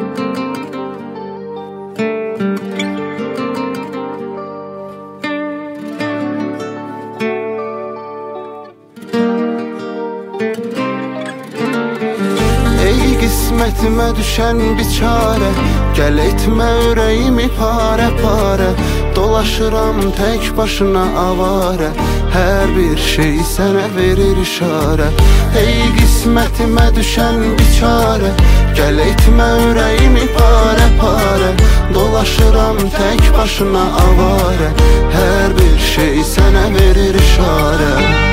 Qismətimə düşən biçarə, gəl etmə ürəyimi parə-parə. Dolaşıram tək başına avarə, hər bir şey sənə verir işarə. Ey qismətimə düşən biçarə, gəl etmə ürəyimi parə-parə. Dolaşıram tək başına avarə, hər bir şey sənə verir işarə.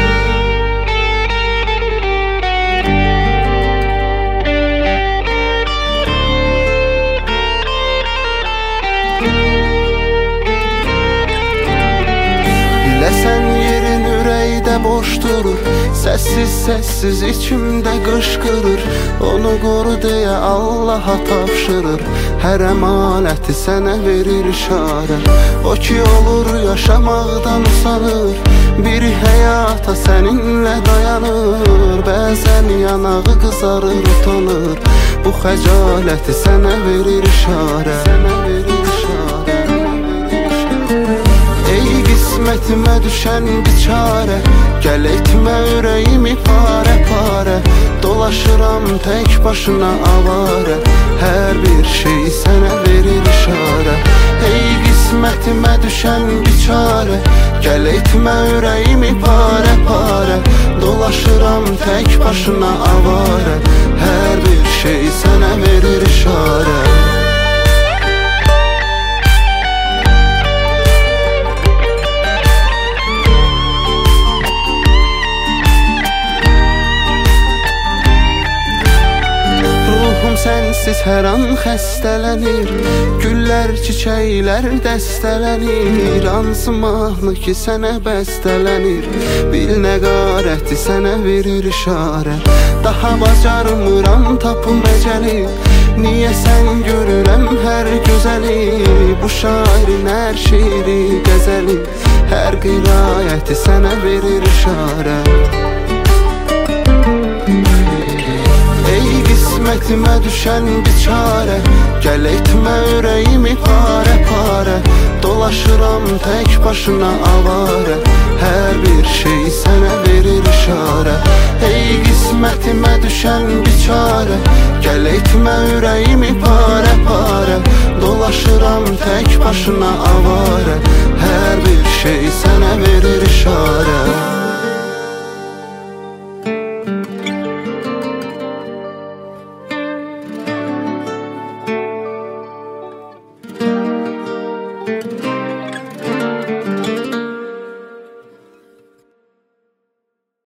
Sən yerin ürəkdə boş durur, səssiz içimdə qışqırır. Onu qoru deyə Allaha tapşırır, hər əmanəti sənə verir işarə. O ki olur yaşamaqdan usanır, bir həyata səninlə dayanır. Bəzən yanağı qızarır, utanır, bu xəcaləti sənə verir işarə. Qismətimə düşən biçarə, gəl etmə ürəyimi parə-parə. Dolaşıram tək başına avarə, hər bir şey sənə verir işarə. Ey qismətimə düşən biçarə, gəl etmə ürəyimi parə-parə. Dolaşıram tək başına avarə, hər bir şey sənə verir işarə. Sənsiz hər an xəstələnir, güllər, çiçəklər dəstələnir. Hansı mahnı ki sənə bəstələnir, bil nə qarəti sənə verir işarə. Daha bacarmıram tapım əcəli, niyə sən görürəm hər gözəli. Bu şairin hər şeiri qəzəli, hər qirayəti sənə verir işarə. Qismətimə düşən biçarə, gəl etmə ürəyimi parə-parə. Dolaşıram tək başına avarə, hər bir şey sənə verir işarə. Ey qismətimə düşən biçarə, gəl etmə ürəyimi parə-parə. Dolaşıram tək başına avarə, hər bir şey sənə verir işarə. Thank you.